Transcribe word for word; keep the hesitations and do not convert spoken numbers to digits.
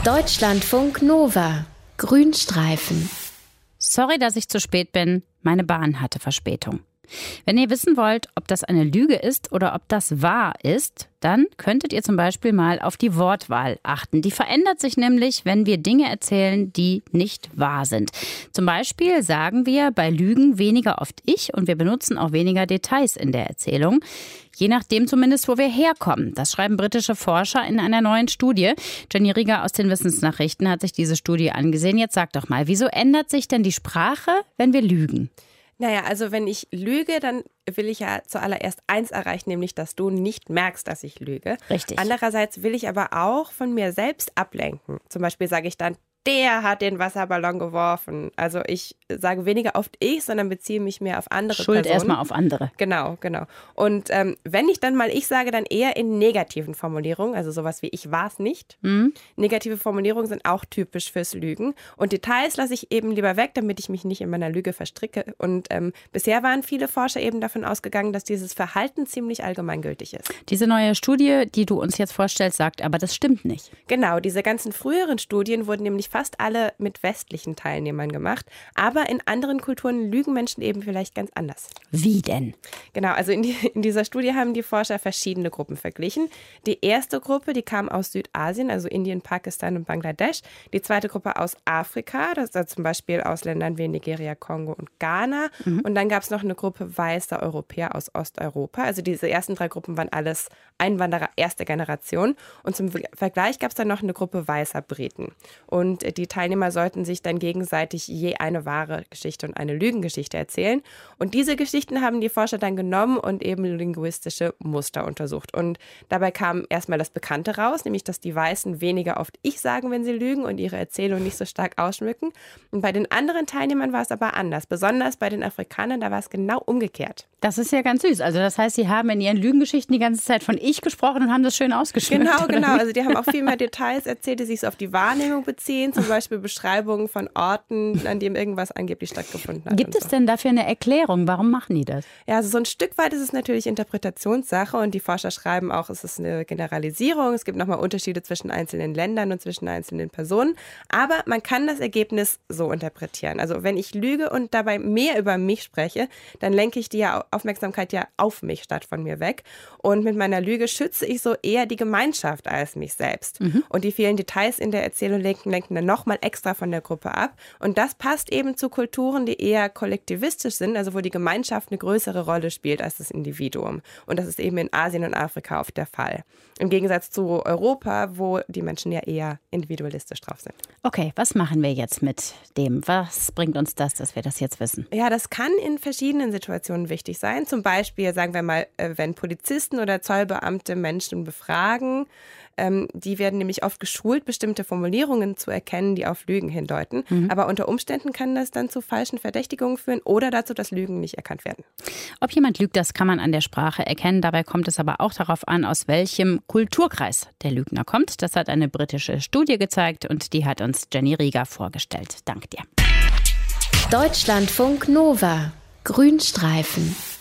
Deutschlandfunk Nova. Grünstreifen. Sorry, dass ich zu spät bin. Meine Bahn hatte Verspätung. Wenn ihr wissen wollt, ob das eine Lüge ist oder ob das wahr ist, dann könntet ihr zum Beispiel mal auf die Wortwahl achten. Die verändert sich nämlich, wenn wir Dinge erzählen, die nicht wahr sind. Zum Beispiel sagen wir bei Lügen weniger oft ich und wir benutzen auch weniger Details in der Erzählung. Je nachdem zumindest, wo wir herkommen. Das schreiben britische Forscher in einer neuen Studie. Jenny Rieger aus den Wissensnachrichten hat sich diese Studie angesehen. Jetzt sag doch mal, wieso ändert sich denn die Sprache, wenn wir lügen? Naja, also wenn ich lüge, dann will ich ja zuallererst eins erreichen, nämlich, dass du nicht merkst, dass ich lüge. Richtig. Andererseits will ich aber auch von mir selbst ablenken. Zum Beispiel sage ich dann, der hat den Wasserballon geworfen. Also ich sage weniger oft ich, sondern beziehe mich mehr auf andere Schuld Personen. erstmal auf andere. Genau, genau. Und ähm, wenn ich dann mal ich sage, dann eher in negativen Formulierungen, also sowas wie ich war's nicht. Mhm. Negative Formulierungen sind auch typisch fürs Lügen. Und Details lasse ich eben lieber weg, damit ich mich nicht in meiner Lüge verstricke. Und ähm, bisher waren viele Forscher eben davon ausgegangen, dass dieses Verhalten ziemlich allgemeingültig ist. Diese neue Studie, die du uns jetzt vorstellst, sagt aber, das stimmt nicht. Genau, diese ganzen früheren Studien wurden nämlich fast alle mit westlichen Teilnehmern gemacht. Aber in anderen Kulturen lügen Menschen eben vielleicht ganz anders. Wie denn? Genau, also in, die, in dieser Studie haben die Forscher verschiedene Gruppen verglichen. Die erste Gruppe, die kam aus Südasien, also Indien, Pakistan und Bangladesch. Die zweite Gruppe aus Afrika, das ist zum Beispiel aus Ländern wie Nigeria, Kongo und Ghana. Mhm. Und dann gab es noch eine Gruppe weißer Europäer aus Osteuropa. Also diese ersten drei Gruppen waren alles Einwanderer erster Generation. Und zum Vergleich gab es dann noch eine Gruppe weißer Briten. Und die Teilnehmer sollten sich dann gegenseitig je eine wahre Geschichte und eine Lügengeschichte erzählen. Und diese Geschichten haben die Forscher dann genommen und eben linguistische Muster untersucht. Und dabei kam erstmal das Bekannte raus, nämlich dass die Weißen weniger oft ich sagen, wenn sie lügen und ihre Erzählung nicht so stark ausschmücken. Und bei den anderen Teilnehmern war es aber anders. Besonders bei den Afrikanern, da war es genau umgekehrt. Das ist ja ganz süß. Also das heißt, sie haben in ihren Lügengeschichten die ganze Zeit von ich gesprochen und haben das schön ausgeschmückt. Genau, genau. Also die haben auch viel mehr Details erzählt, die sich so auf die Wahrnehmung beziehen. Zum Beispiel Beschreibungen von Orten, an denen irgendwas angeblich stattgefunden hat. Gibt es so. denn dafür eine Erklärung? Warum machen die das? Ja, also so ein Stück weit ist es natürlich Interpretationssache und die Forscher schreiben auch, es ist eine Generalisierung. Es gibt nochmal Unterschiede zwischen einzelnen Ländern und zwischen einzelnen Personen. Aber man kann das Ergebnis so interpretieren. Also wenn ich lüge und dabei mehr über mich spreche, dann lenke ich die Aufmerksamkeit ja auf mich statt von mir weg. Und mit meiner Lüge schütze ich so eher die Gemeinschaft als mich selbst. Mhm. Und die vielen Details in der Erzählung lenken, lenken dann nochmal extra von der Gruppe ab. Und das passt eben zu Kulturen, die eher kollektivistisch sind, also wo die Gemeinschaft eine größere Rolle spielt als das Individuum. Und das ist eben in Asien und Afrika oft der Fall. Im Gegensatz zu Europa, wo die Menschen ja eher individualistisch drauf sind. Okay, was machen wir jetzt mit dem? Was bringt uns das, dass wir das jetzt wissen? Ja, das kann in verschiedenen Situationen wichtig sein. Zum Beispiel, sagen wir mal, wenn Polizisten oder Zollbeamte Menschen befragen, ähm, die werden nämlich oft geschult, bestimmte Formulierungen zu erkennen, die auf Lügen hindeuten. Mhm. Aber unter Umständen kann das dann zu falschen Verdächtigungen führen oder dazu, dass Lügen nicht erkannt werden. Ob jemand lügt, das kann man an der Sprache erkennen. Dabei kommt es aber auch darauf an, aus welchem Kulturkreis der Lügner kommt. Das hat eine britische Studie gezeigt und die hat uns Jenny Rieger vorgestellt. Danke dir. Deutschlandfunk Nova. Grünstreifen.